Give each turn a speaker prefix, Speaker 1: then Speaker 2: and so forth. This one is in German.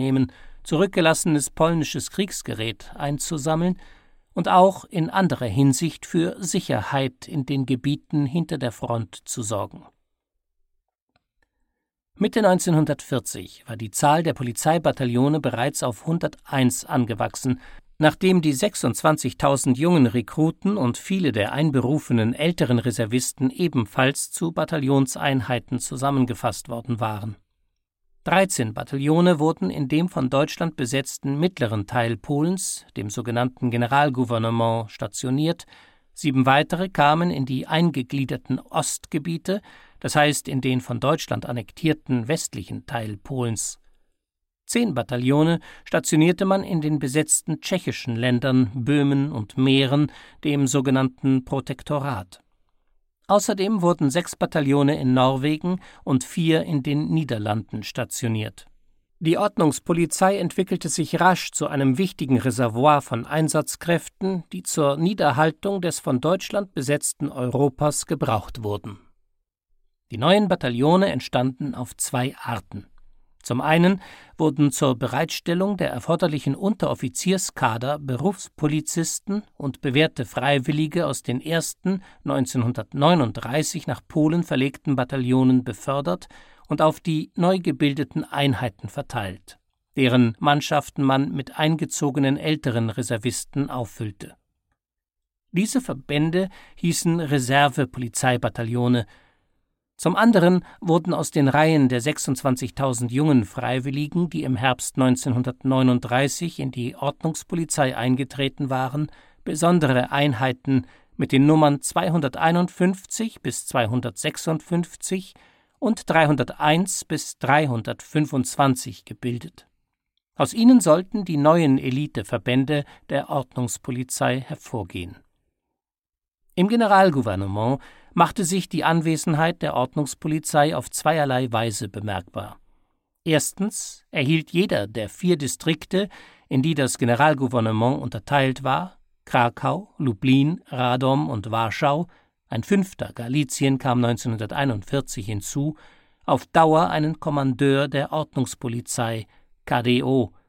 Speaker 1: vorzunehmen, zurückgelassenes polnisches Kriegsgerät einzusammeln und auch in anderer Hinsicht für Sicherheit in den Gebieten hinter der Front zu sorgen. Mitte 1940 war die Zahl der Polizeibataillone bereits auf 101 angewachsen, nachdem die 26.000 jungen Rekruten und viele der einberufenen älteren Reservisten ebenfalls zu Bataillonseinheiten zusammengefasst worden waren. 13 Bataillone wurden in dem von Deutschland besetzten mittleren Teil Polens, dem sogenannten Generalgouvernement, stationiert, 7 weitere kamen in die eingegliederten Ostgebiete, das heißt in den von Deutschland annektierten westlichen Teil Polens. 10 Bataillone stationierte man in den besetzten tschechischen Ländern Böhmen und Mähren, dem sogenannten Protektorat. Außerdem wurden 6 Bataillone in Norwegen und 4 in den Niederlanden stationiert. Die Ordnungspolizei entwickelte sich rasch zu einem wichtigen Reservoir von Einsatzkräften, die zur Niederhaltung des von Deutschland besetzten Europas gebraucht wurden. Die neuen Bataillone entstanden auf 2 Arten. Zum einen wurden zur Bereitstellung der erforderlichen Unteroffizierskader Berufspolizisten und bewährte Freiwillige aus den ersten 1939 nach Polen verlegten Bataillonen befördert und auf die neu gebildeten Einheiten verteilt, deren Mannschaften man mit eingezogenen älteren Reservisten auffüllte. Diese Verbände hießen Reserve-Polizeibataillone. Zum anderen wurden aus den Reihen der 26.000 jungen Freiwilligen, die im Herbst 1939 in die Ordnungspolizei eingetreten waren, besondere Einheiten mit den Nummern 251 bis 256 und 301 bis 325 gebildet. Aus ihnen sollten die neuen Eliteverbände der Ordnungspolizei hervorgehen. Im Generalgouvernement machte sich die Anwesenheit der Ordnungspolizei auf zweierlei Weise bemerkbar. Erstens erhielt jeder der 4 Distrikte, in die das Generalgouvernement unterteilt war, Krakau, Lublin, Radom und Warschau, ein 5. Galizien kam 1941 hinzu, auf Dauer einen Kommandeur der Ordnungspolizei, KDO,